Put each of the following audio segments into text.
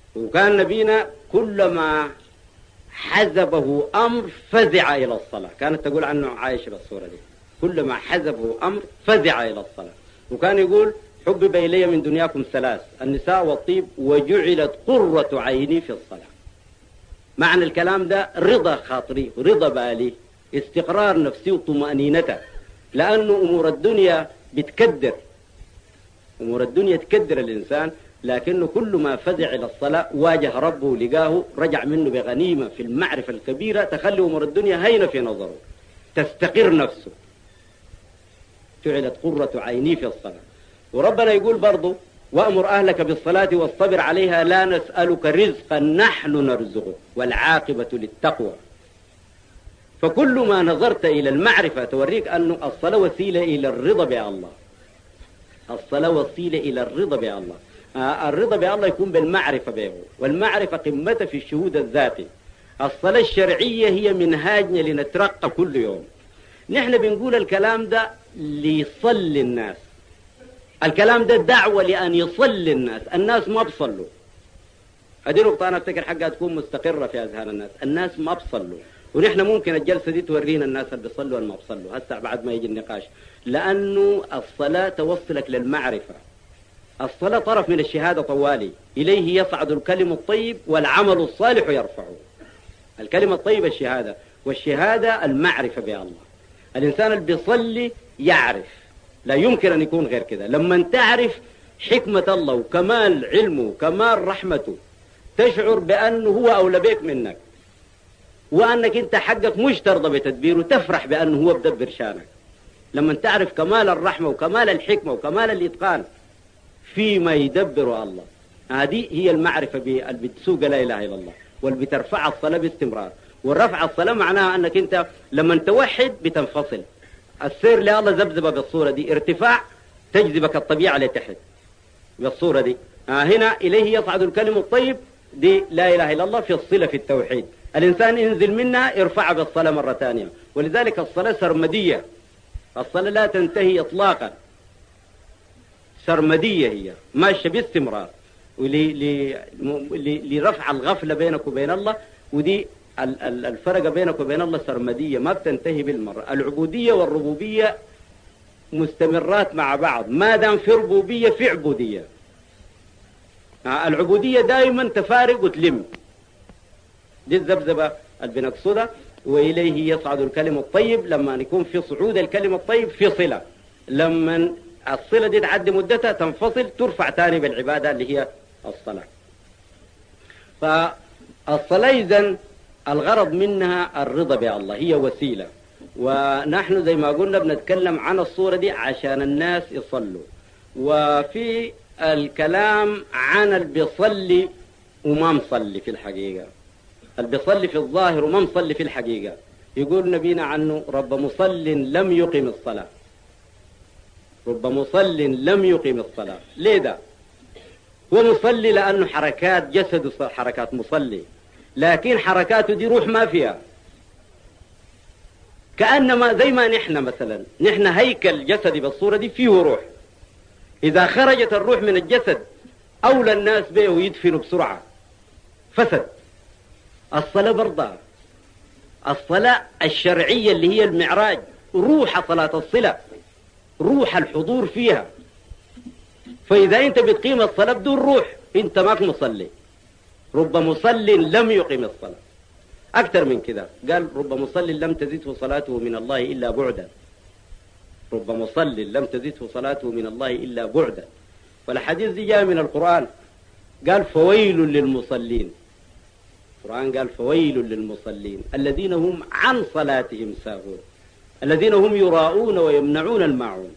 وكان نبينا كلما حزبه أمر فزع إلى الصلاة. كانت تقول عنه عائشة بالصورة دي، كلما حزبه أمر فزع إلى الصلاة. وكان يقول حبب إلي من دنياكم ثلاث: النساء والطيب وجعلت قرة عيني في الصلاة. معنى الكلام ده رضا خاطري ورضا بالي، استقرار نفسي وطمأنينته، لأنه أمور الدنيا بتكدر، أمور الدنيا تكدر الإنسان، لكنه كل ما فزع إلى الصلاة واجه ربه ولقاه رجع منه بغنيمة في المعرفة الكبيرة تخلي أمور الدنيا هينة في نظره، تستقر نفسه. جعلت قرة عيني في الصلاة. وربنا يقول برضو: وأمر أهلك بالصلاة واصطبر عليها لا نسألك رزقا نحن نرزقك والعاقبة للتقوى. فكل ما نظرت إلى المعرفة توريك أن الصلاة وسيلة إلى الرضا بالله. الصلاة وسيلة إلى الرضا بالله. الرضا بالله يكون بالمعرفة به، والمعرفة قمتها في الشهود الذاتي. الصلاة الشرعية هي منهاجنا لنترقى كل يوم. نحن بنقول الكلام ده ليصلي الناس، الكلام ده دعوة لأن يصلي الناس. الناس ما بصلوا، هذه نقطة أنا أفتكر حقها تكون مستقرة في أذهان الناس. الناس ما بصلوا، ونحن ممكن الجلسة دي تورينا الناس اللي بيصلوا واللي ما بصلوا هسه بعد ما يجي النقاش، لأنه الصلاة توصلك للمعرفة. الصلاة طرف من الشهادة طوالي، إليه يصعد الكلم الطيب والعمل الصالح يرفعه. الكلمة الطيبة الشهادة، والشهادة المعرفة بالله. الإنسان اللي بيصلي يعرف، لا يمكن أن يكون غير كده. لما تعرف حكمة الله وكمال علمه وكمال رحمته تشعر بأنه هو أولى بك منك، وأنك أنت حقك مش ترضى بتدبيره، تفرح بأنه هو بدبر شانك. لما تعرف كمال الرحمة وكمال الحكمة وكمال الإتقان فيما يدبر الله، هذه هي المعرفة اللي بتسوق لا إله إلا الله، واللي بترفع الصلاة باستمرار. والرفع الصلاة معناها أنك أنت لما توحد بتنفصل. السير لله زبزبة بالصورة دي، ارتفاع تجذبك الطبيعة لتحت بالصورة دي. هنا إليه يصعد الكلم الطيب، دي لا إله إلا الله في الصلة في التوحيد. الإنسان ينزل منها يرفع بالصلاة مرة ثانية. ولذلك الصلاة سرمدية، الصلاة لا تنتهي إطلاقا، سرمدية هي ماشية باستمرار، لرفع الغفلة بينك وبين الله. ودي الفرق بينك وبين الله سرمدية ما بتنتهي بالمرة. العبودية والربوبية مستمرات مع بعض، ما دام في ربوبية في عبودية. العبودية دائما تفارق وتلم، دي الذبذبة اللي بنقصدها. وإليه يصعد الكلم الطيب، لما يكون في صعود الكلم الطيب في صلة، لما الصلة دي تعدي مدتها تنفصل ترفع تاني بالعبادة اللي هي الصلاة. فالصلاة إذن الغرض منها الرضا بالله، هي وسيلة. ونحن زي ما قلنا بنتكلم عن الصورة دي عشان الناس يصلوا. وفي الكلام عن اللي بيصلي وما مصلي في الحقيقة، اللي بيصلي في الظاهر وما مصلي في الحقيقة، يقول نبينا عنه: رب مصل لم يقم الصلاة. رب مصل لم يقم الصلاة. ليه ده؟ هو مصلي لأنه حركات جسده حركات مصلي، لكن حركاته دي روح ما فيها. كأنما زي ما نحن مثلا، نحن هيكل جسدي بالصورة دي فيه روح، إذا خرجت الروح من الجسد أولى الناس به ويدفنوا بسرعة، فسد. الصلاة برضه، الصلاة الشرعية اللي هي المعراج، روح صلاة الصلة، روح الحضور فيها. فإذا أنت بتقيم الصلاة بدون روح أنت ماك مصلي. رب مصل لم يقم الصلاة. أكثر من كده قال: رب مصل لم تزده صلاته من الله إلا بعدا. رب مصل لم تزده صلاته من الله إلا بعدا. والحديث دي جاء من القرآن، قال: فويل للمصلين. القرآن قال: فويل للمصلين الذين هم عن صلاتهم ساهون الذين هم يراءون ويمنعون الماعون.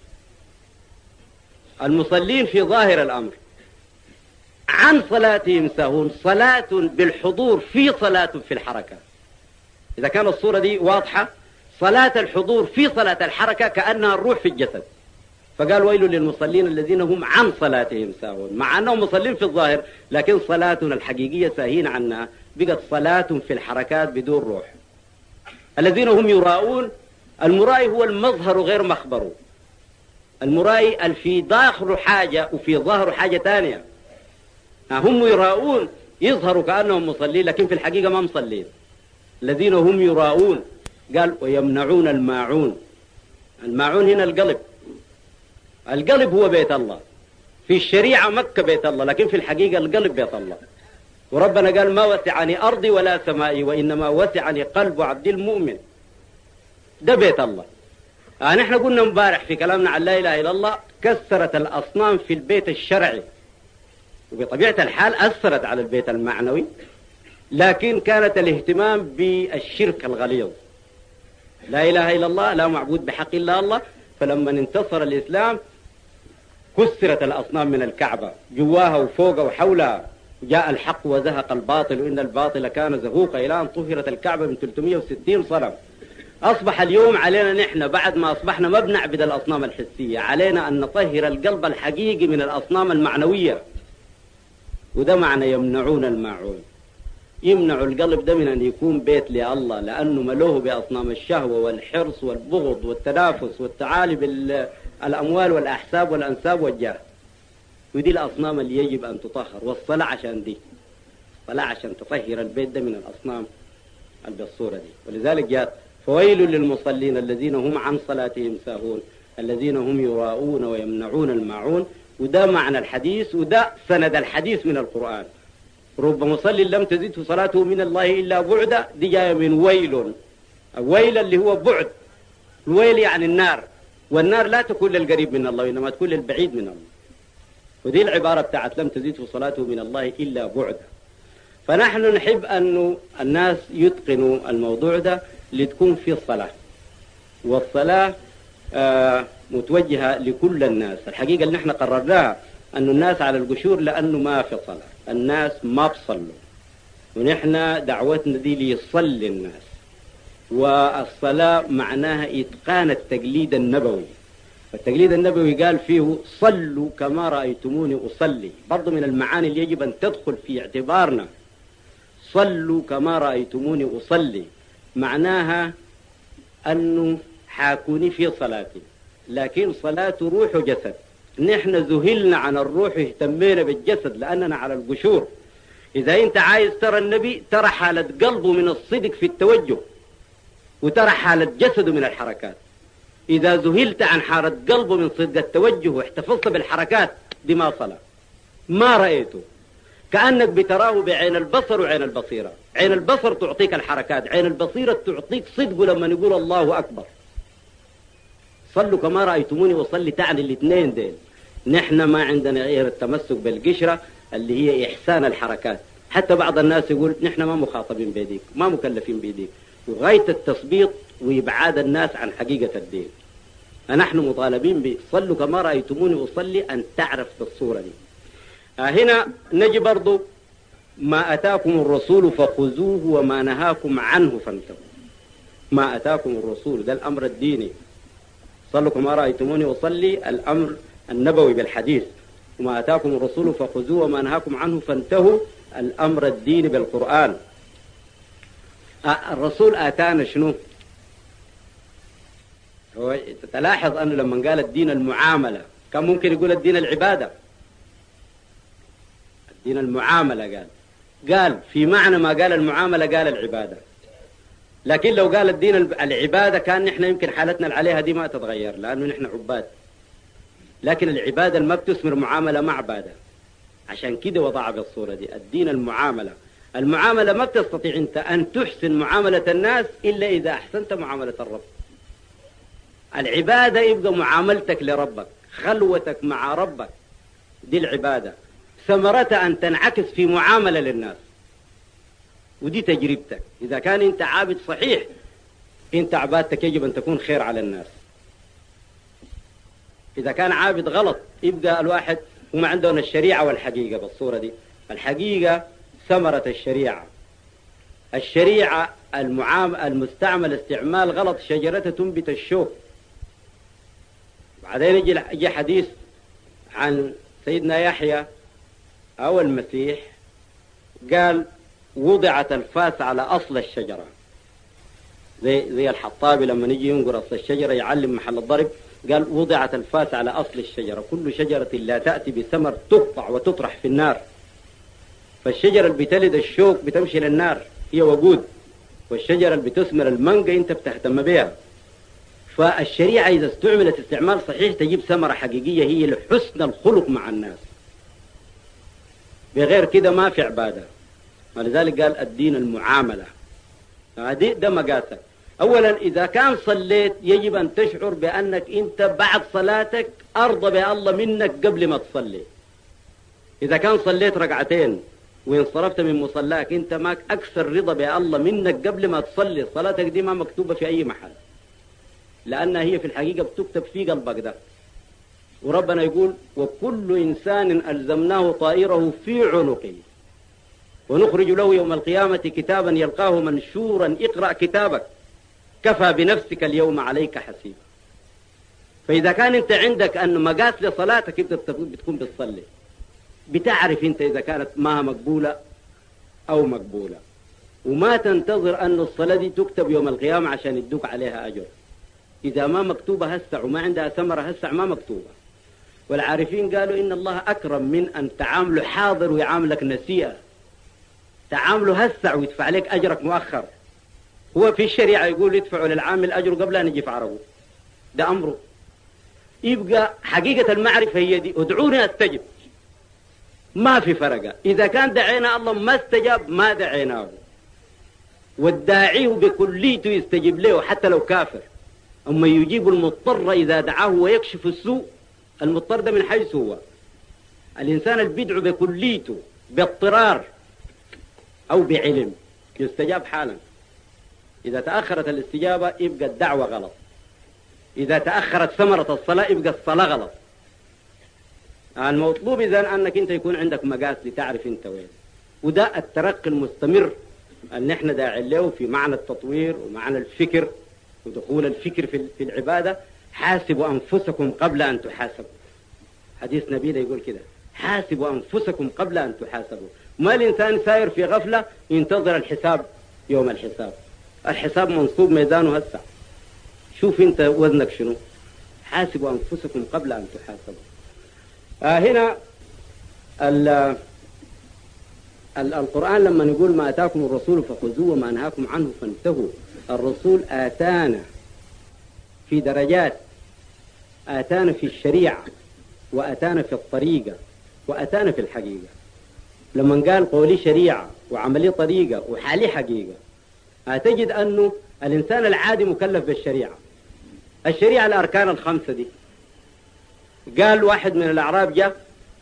المصلين في ظاهر الأمر عن صلاتهم ساهون، صلاة بالحضور في صلاة في الحركة. إذا كان الصورة دي واضحة، صلاة الحضور في صلاة الحركة كأنها الروح في الجسد. فقال: ويل للمصلين الذين هم عن صلاتهم ساهون، مع أنهم مصلين في الظاهر لكن صلاتنا الحقيقية ساهين عنها، بقت صلاة في الحركات بدون روح. الذين هم يراءون، المرائي هو المظهر غير مخبره. المرائي في داخل حاجة وفي ظهر حاجة تانية. هم يراءون يظهروا كأنهم مصلين لكن في الحقيقة ما مصلين. الذين هم يراؤون، قال ويمنعون الماعون. الماعون هنا القلب. القلب هو بيت الله. في الشريعة مكة بيت الله، لكن في الحقيقة القلب بيت الله. وربنا قال ما وسعني أرضي ولا سمائي وإنما وسعني قلب عبد المؤمن. ده بيت الله. نحن قلنا مبارح في كلامنا عن لا إله إلا الله كسرت الأصنام في البيت الشرعي، وبطبيعة الحال أثرت على البيت المعنوي، لكن كانت الاهتمام بالشرك الغليظ. لا إله إلا الله، لا معبود بحق إلا الله. فلما انتصر الإسلام كسرت الأصنام من الكعبة جواها وفوقها وحولها، جاء الحق وزهق الباطل وإن الباطل كان زهوقا، إلى أن طهرت الكعبة من 360 صنم. أصبح اليوم علينا نحن بعد ما أصبحنا ما بنعبد الأصنام الحسية، علينا أن نطهر القلب الحقيقي من الأصنام المعنوية. وده معنى يمنعون الماعون. يمنع القلب ده من أن يكون بيت لله، لأنه ملوه بأصنام الشهوة والحرص والبغض والتنافس والتعالي بالأموال والأحساب والأنساب والجاه. ودي الأصنام اللي يجب أن تطهر، والصلاة عشان دي، الصلاة عشان تطهر البيت ده من الأصنام بالصورة دي. ولذلك جاءت فويل للمصلين الذين هم عن صلاتهم ساهون الذين هم يراؤون ويمنعون الماعون. وده معنى الحديث، وده سند الحديث من القرآن. رب مصلي لم تزده صلاته من الله إلا بعدا، دي جاية من ويل. ويل اللي هو بعد، الويل يعني النار، والنار لا تكون للقريب من الله وإنما تكون للبعيد من الله. ودي العبارة بتاعت لم تزده صلاته من الله إلا بعدا. فنحن نحب أن الناس يتقنوا الموضوع ده لتكون في الصلاة، والصلاة متوجهة لكل الناس. الحقيقة اللي نحن قررناها أن الناس على القشور لأنه ما في صلاة، الناس ما بصلوا، ونحن دعوتنا دي ليصلي الناس. والصلاة معناها إتقان التقليد النبوي. التقليد النبوي قال فيه صلوا كما رأيتموني أصلي، برضو من المعاني اللي يجب أن تدخل في اعتبارنا. صلوا كما رأيتموني أصلي معناها أنه حاكوني في صلاتي، لكن صلاة روح وجسد. نحن ذهلنا عن الروح واهتمينا بالجسد لأننا على القشور. إذا أنت عايز ترى النبي ترى حالة قلبه من الصدق في التوجه، وترى حالة جسده من الحركات. إذا ذهلت عن حالة قلبه من صدق التوجه واحتفظت بالحركات دي ما صلاة، ما رأيته. كأنك بتراه بعين البصر وعين البصيرة. عين البصر تعطيك الحركات، عين البصيرة تعطيك صدق لما نقول الله أكبر. صلوا كما رأيتموني وصلي تعني الاثنين دين. نحن ما عندنا غير التمسك بالقشرة اللي هي إحسان الحركات. حتى بعض الناس يقول نحن ما مخاطبين بيديك، ما مكلفين بيديك، وغاية التثبيط وإبعاد الناس عن حقيقة الدين. نحن مطالبين بصلوا كما رأيتموني أصلي، أن تعرف بالصورة دي. هنا نجي برضو ما أتاكم الرسول فخذوه وما نهاكم عنه فانتهوا. ما أتاكم الرسول ده الأمر الديني، صلوا كما رأيتموني أصلي الأمر النبوي بالحديث. وما أتاكم الرسول فخذوه وما نهاكم عنه فانتهوا الأمر الديني بالقرآن. الرسول آتانا شنو؟ هو تلاحظ أنه لما قال الدين المعاملة كان ممكن يقول الدين العبادة. الدين المعاملة قال في معنى ما قال المعاملة قال العبادة. لكن لو قال الدين العبادة كان نحن يمكن حالتنا اللي عليها دي ما تتغير، لأنه نحن عباد. لكن العبادة ما بتثمر معاملة مع عبادة، عشان كده وضع بالصورة دي الدين المعاملة. المعاملة ما بتستطيع أنت أن تحسن معاملة الناس إلا إذا أحسنت معاملة الرب. العبادة يبقى معاملتك لربك، خلوتك مع ربك، دي العبادة. ثمرتها أن تنعكس في معاملة للناس، ودي تجربتك. إذا كان أنت عابد صحيح، أنت عبادتك يجب أن تكون خير على الناس. إذا كان عابد غلط يبقى الواحد هم عندهم الشريعة والحقيقة بالصورة دي. الحقيقة ثمرة الشريعة المستعمل استعمال غلط شجرة تنبت الشوك. بعدين يجي حديث عن سيدنا يحيى أو المسيح قال وضعت الفاس على أصل الشجرة، زي الحطابي لما يجي ينقر أصل الشجرة يعلم محل الضرب، قال وضعت الفاس على أصل الشجرة. كل شجرة لا تأتي بثمر تقطع وتطرح في النار. فالشجرة اللي بتلد الشوك بتمشي للنار هي وقود، والشجرة اللي بتثمر المانجا انت بتهتم بها. فالشريعة إذا استعملت استعمال صحيح تجيب ثمرة حقيقية هي لحسن الخلق مع الناس، بغير كده ما في عبادة. ولذلك قال الدين المعاملة، ده مقاسك. أولا إذا كان صليت يجب أن تشعر بأنك أنت بعد صلاتك أرضى بالله منك قبل ما تصلي. إذا كان صليت ركعتين وانصرفت من مصلاك أنت ماك أكثر رضا بالله منك قبل ما تصلي، صلاتك دي ما مكتوبة في أي محل، لأنها هي في الحقيقة بتكتب في قلبك ده. وربنا يقول وكل إنسان ألزمناه طائره في عنقه ونخرج له يوم القيامة كتابا يلقاه منشورا اقرأ كتابك كفى بنفسك اليوم عليك حسيبا. فإذا كان أنت عندك أن مقاس لصلاتك أنت بتكون بتصلي، بتعرف أنت إذا كانت ما مقبولة أو مقبولة، وما تنتظر أن الصلاة دي تكتب يوم القيامة عشان يدوك عليها أجر. إذا ما مكتوبة هسع وما عندها ثمرة هسع ما مكتوبة. والعارفين قالوا إن الله أكرم من أن تعامله حاضر ويعاملك نسيئة، تعامله هسع ويدفع لك أجرك مؤخر. هو في الشريعة يقول يدفعوا للعامل أجره قبل أن يجي في عربه، ده أمره. يبقى حقيقة المعرفة هي دي، ادعوني أستجب، ما في فرقة. إذا كان دعينا الله ما استجاب ما دعيناه، والداعيه بكليته يستجيب له حتى لو كافر. أما يجيب المضطر إذا دعاه ويكشف السوء، المضطر ده من حيث هو الإنسان اللي بيدعو بكليته باضطرار أو بعلم يستجاب حالا. إذا تأخرت الاستجابة يبقى الدعوة غلط، إذا تأخرت ثمرة الصلاة يبقى الصلاة غلط. المطلوب إذن أنك أنت يكون عندك مقاس لتعرف أنت وين. وده الترقي المستمر اللي احنا داعين له في معنى التطوير ومعنى الفكر ودخول الفكر في العبادة. حاسبوا أنفسكم قبل أن تحاسبوا، حديث نبينا يقول كده، حاسبوا أنفسكم قبل أن تحاسبوا. ما الإنسان ساير في غفلة ينتظر الحساب يوم الحساب. الحساب منصوب ميزانه هسع، شوف أنت وزنك شنو. حاسبوا أنفسكم قبل أن تحاسبوا. هنا القرآن لما نقول ما أتاكم الرسول فخذوه وما نهاكم عنه فانتهوا، الرسول آتانا في درجات، آتانا في الشريعة وآتانا في الطريقة وآتانا في الحقيقة. لما قال قولي شريعة وعملي طريقة وحالي حقيقة، هتجد أنه الإنسان العادي مكلف بالشريعة. الشريعة الأركان الخمسة دي، قال واحد من الأعراب جاء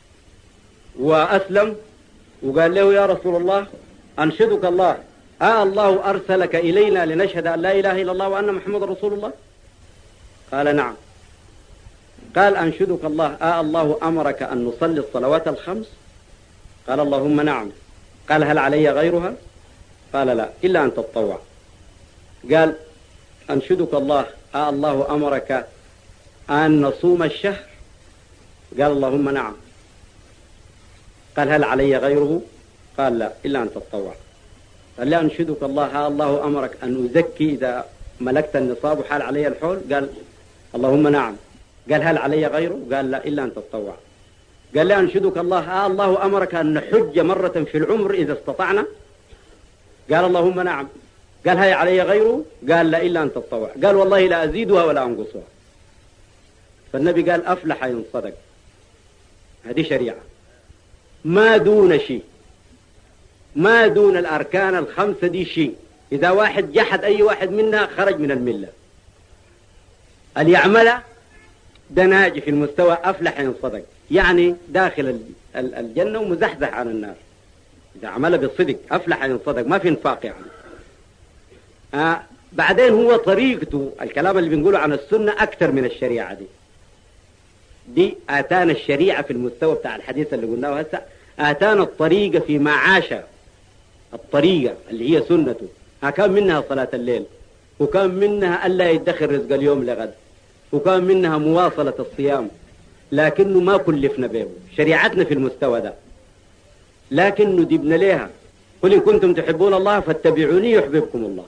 وأسلم وقال له يا رسول الله أنشدك الله، الله أرسلك إلينا لنشهد أن لا إله إلا الله وأن محمد رسول الله؟ قال نعم. قال أنشدك الله، الله أمرك أن نصلي الصلوات الخمس؟ قال اللهم نعم. قال هل علي غيرها؟ قال لا إلا أن تتطوع. قال أنشدك الله، الله أمرك أن نصوم الشهر؟ قال اللهم نعم. قال هل علي غيره؟ قال لا إلا أن تتطوع. قال لا أنشدك الله، الله أمرك أن أزكي إذا ملكت النصاب وحال علي الحول؟ قال اللهم نعم. قال هل علي غيره؟ قال لا إلا أن تتطوع. قال لا أنشدك الله، الله أمرك أن نحج مرة في العمر إذا استطعنا؟ قال اللهم نعم. قال هل علي غيره؟ قال لا إلا أن تتطوع. قال والله لا أزيدها ولا أنقصها. فالنبي قال أفلح إن صدق. هذه شريعة ما دون شيء، ما دون الأركان الخمسة دي شيء. إذا واحد جحد أي واحد منها خرج من الملة. اللي يعملها ده ناجي في المستوى أفلح إن صدق، يعني داخل الجنة ومزحزح عن النار. إذا عملها بالصدق أفلح إن صدق، ما في نفاق يعني. بعدين هو طريقته، الكلام اللي بنقوله عن السنة أكثر من الشريعة دي آتانا الشريعة في المستوى بتاع الحديث اللي قلناه هسه، آتانا الطريقة فيما عاش، الطريقة اللي هي سنته. كان منها صلاة الليل، وكان منها ألا يدخر رزق اليوم لغد، وكان منها مواصلة الصيام، لكنه ما كلفنا به. شريعتنا في المستوى ده، لكنه دبنا ليها قل إن كنتم تحبون الله فاتبعوني يحببكم الله.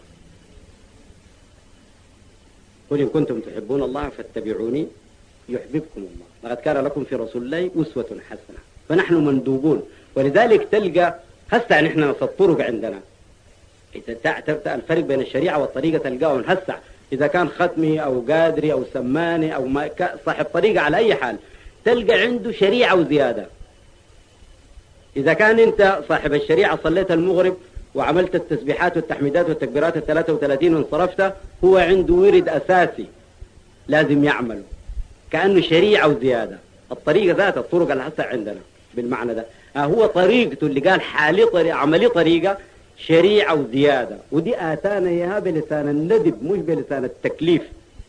قل إن كنتم تحبون الله فاتبعوني يحببكم الله، لقد كان لكم في رسول الله أسوة حسنة. فنحن مندوبون. ولذلك تلقى هسه نحن الطرق عندنا إذا تبدأ الفرق بين الشريعة والطريقة تلقاهم هسه إذا كان ختمي أو قادري أو سماني أو صاحب طريقة على أي حال تلقى عنده شريعة وزيادة. إذا كان أنت صاحب الشريعة صليت المغرب وعملت التسبيحات والتحميدات والتكبيرات 33 وانصرفت، هو عنده ورد أساسي لازم يعمله كأنه شريعة وزيادة. الطريقة ذات الطرق اللي هسه عندنا بالمعنى ده هو طريقته اللي قال حالي طريقة عملي طريقة شريعة وزيادة، ودي آتانا إياها بلسان الندب مش بلسان التكليف.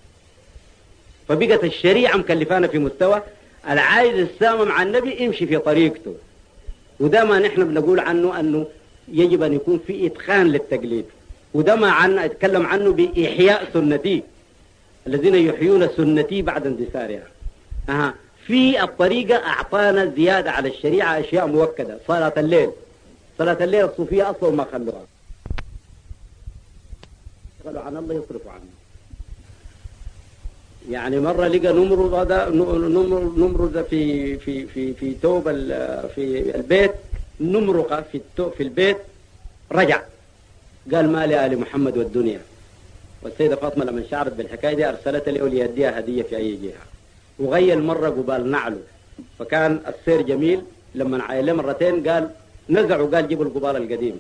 فبقت الشريعة مكلفانا في مستوى العايز السامة مع النبي امشي في طريقته، وده ما نحن بنقول عنه أنه يجب أن يكون في إتقان للتقليد، وده ما أتكلم عنه بإحياء سنتي الذين يحيون سنتي بعد اندثارها. في الطريقة أعطانا زيادة على الشريعة أشياء مؤكدة. صلاة الليل الصوفية أصلا ما خلوها، قالوا عن الله يصرفوا عنه. يعني مرة لقى نمرض في توب في البيت، نمرقة في البيت، رجع قال ما لآل محمد والدنيا. والسيدة فاطمة لما شعرت بالحكاية دي أرسلت لي وليديها هدية في أي جهة، وغير مرة قبال نعله، فكان السير جميل. لما عايله مرتين قال نزعوا، قال جيبوا القبال القديم،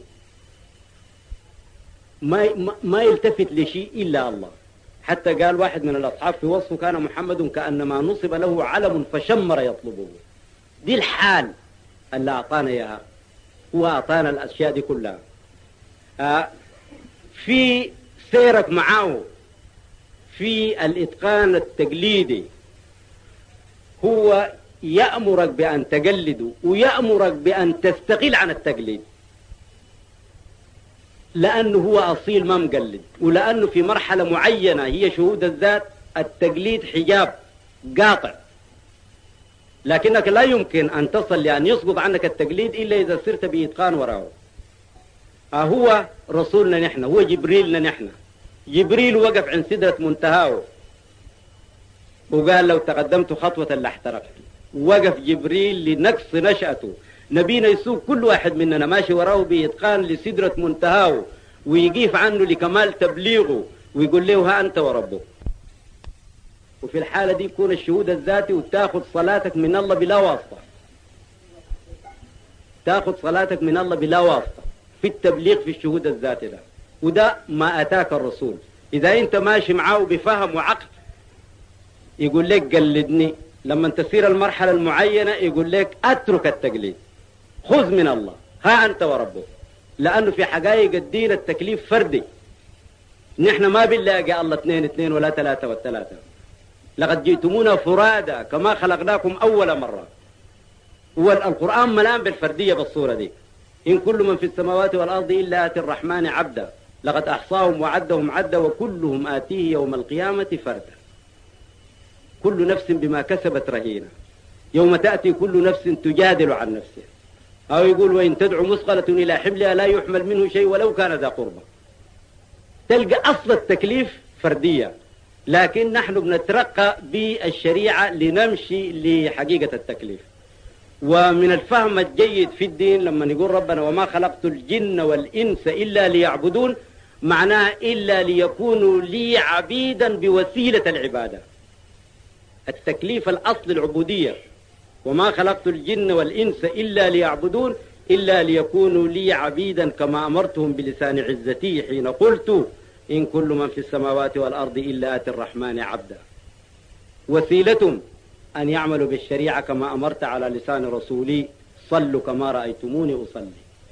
ما يلتفت لشيء إلا الله. حتى قال واحد من الأصحاب في وصفه كان محمد كأنما نصب له علم فشمر يطلبه. دي الحال اللي أعطانا إياها، هو أعطانا الأشياء دي كلها. في سيرك معه في الإتقان التقليدي هو يأمرك بأن تقلده ويأمرك بأن تستقل عن التقليد، لأنه هو أصيل ما مقلد، ولأنه في مرحلة معينة هي شهود الذات التقليد حجاب قاطع، لكنك لا يمكن أن تصل لأن يسقط عنك التقليد إلا إذا صرت بإتقان وراءه. هو رسولنا نحن، هو جبريلنا نحن. جبريل وقف عند سدرة منتهاه وقال لو تقدمت خطوة لاحترقت. وقف جبريل لنقص نشأته. نبينا يسوق كل واحد مننا ماشي وراه بإتقان لسدرة منتهاه ويقيف عنه لكمال تبليغه ويقول له ها أنت وربك. وفي الحالة دي يكون الشهود الذاتي وتاخذ صلاتك من الله بلا واسطة، تاخذ صلاتك من الله بلا واسطة في التبليغ في الشهود الذاتي ده. وده ما أتاك الرسول. إذا أنت ماشي معاه بفهم وعقل يقول لك قلدني، لما تسير المرحلة المعينة يقول لك أترك التقليد، خذ من الله ها أنت وربك. لأنه في حقائق الدين التكليف فردي، نحن ما بنلاقي الله 2 ولا 3 والثلاثة. لقد جئتمونا فرادا كما خلقناكم أول مرة. والقرآن ملان بالفردية بالصورة دي. إن كل من في السماوات والأرض إلا آتي الرحمن عبدا لقد أحصاهم وعدهم عدا وكلهم آتيه يوم القيامة فردا. كل نفس بما كسبت رهينة، يوم تأتي كل نفس تجادل عن نفسها. أو يقول وإن تدعو مثقلة إلى حملها لا يحمل منه شيء ولو كان ذا قربى. تلقى أصل التكليف فردية، لكن نحن بنترقى بالشريعة لنمشي لحقيقة التكليف. ومن الفهم الجيد في الدين لما نقول ربنا وما خلقت الجن والإنس إلا ليعبدون، معناه إلا ليكونوا لي عبيدا بوسيلة العبادة. التكليف الأصل العبودية، وما خلقت الجن والإنس إلا ليعبدون إلا ليكونوا لي عبيدا كما أمرتهم بلسان عزتي حين قلت إن كل من في السماوات والأرض إلا آتي الرحمن عبدا. وسيلتهم أن يعملوا بالشريعة كما أمرت على لسان رسولي صلوا كما رأيتموني أصلي.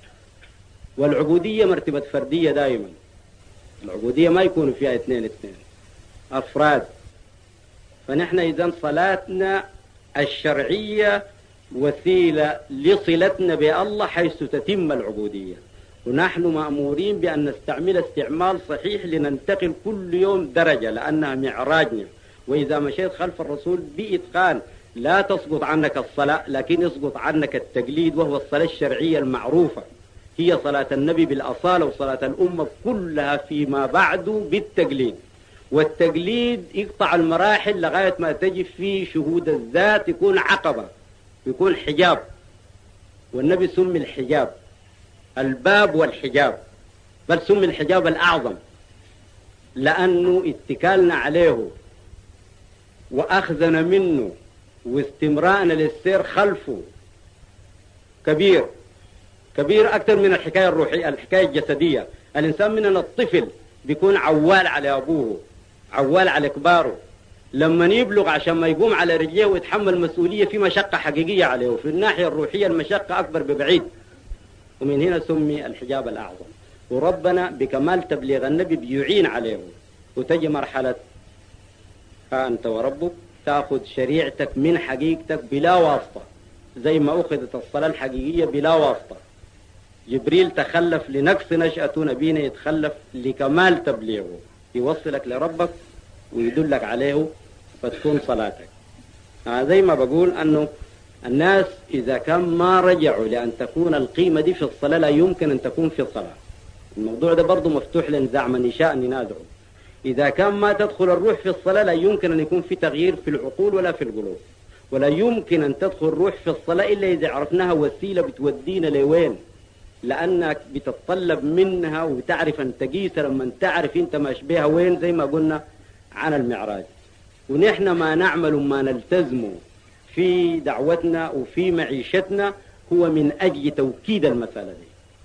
والعبودية مرتبة فردية دائما، العبودية ما يكون فيها 2 أفراد. فنحن إذن صلاتنا الشرعية وسيلة لصلتنا بالله حيث تتم العبودية، ونحن مأمورين بأن نستعمل استعمال صحيح لننتقل كل يوم درجة، لأنها معراجنا. وإذا مشيت خلف الرسول بإتقان لا تسقط عنك الصلاة، لكن يسقط عنك التقليد، وهو الصلاة الشرعية المعروفة هي صلاة النبي بالأصالة، وصلاة الأمة كلها فيما بعد بالتقليد. والتقليد يقطع المراحل لغاية ما تجي في شهود الذات، يكون عقبة، يكون حجاب. والنبي سمي الحجاب الباب والحجاب، بل سمي الحجاب الأعظم، لأنه اتكالنا عليه وأخذنا منه واستمرارنا للسير خلفه كبير أكثر من الحكاية الروحية، الحكاية الجسدية. الإنسان من الطفل بيكون عوال على أبوه، عوال على كباره، لما يبلغ عشان ما يقوم على رجليه ويتحمل مسؤولية في مشقة حقيقية عليه، وفي الناحية الروحية المشقة أكبر ببعيد. ومن هنا سمي الحجاب الأعظم. وربنا بكمال تبليغ النبي بيعين عليه، وتجي مرحلة أنت وربك تأخذ شريعتك من حقيقتك بلا واسطة، زي ما أخذت الصلاة الحقيقية بلا واسطة. جبريل تخلف لنقص نشأة نبينا يتخلف لكمال تبليغه، يوصلك لربك ويدلك عليه فتكون صلاتك. زي ما بقول أنه الناس إذا كان ما رجعوا لأن تكون القيمة دي في الصلاة لا يمكن أن تكون في الصلاة. الموضوع ده برضو مفتوح لنزاع من يشاء أن ينازعه. إذا كان ما تدخل الروح في الصلاة لا يمكن أن يكون في تغيير في العقول ولا في القلوب، ولا يمكن أن تدخل الروح في الصلاة إلا إذا عرفناها وسيلة بتودينا لوين، لأنك بتتطلب منها وتعرف أن تقيسها لما تعرف أنت ماشي بها وين، زي ما قلنا عن المعراج. ونحن ما نعمل وما نلتزم في دعوتنا وفي معيشتنا هو من أجل توكيد المسألة دي.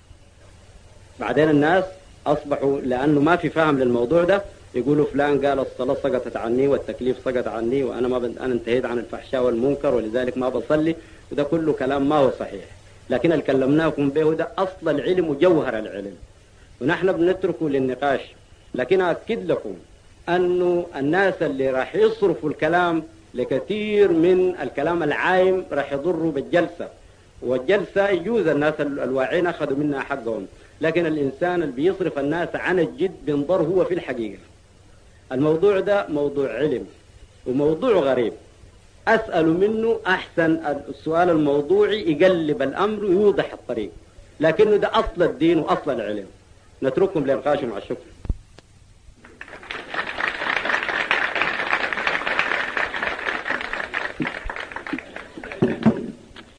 بعدين الناس أصبحوا لأنه ما في فهم للموضوع ده يقولوا فلان قال الصلاة سقطت عني والتكليف سقط عني وأنا أنا انتهيت عن الفحشاء والمنكر ولذلك ما بصلي، وده كله كلام ما هو صحيح. لكن اللي كلمناكم به ده أصل العلم وجوهر العلم، ونحن بنتركه للنقاش. لكن أكد لكم أنه الناس اللي راح يصرفوا الكلام لكثير من الكلام العايم راح يضروا بالجلسة، والجلسة يجوز الناس الواعين أخذوا منها حقهم، لكن الإنسان اللي بيصرف الناس عن الجد بينظر هو في الحقيقة. الموضوع ده موضوع علم وموضوع غريب، أسأل منه أحسن السؤال الموضوعي يقلب الأمر ويوضح الطريق، لكنه ده أصل الدين وأصل العلم. نترككم للنقاش مع الشكر.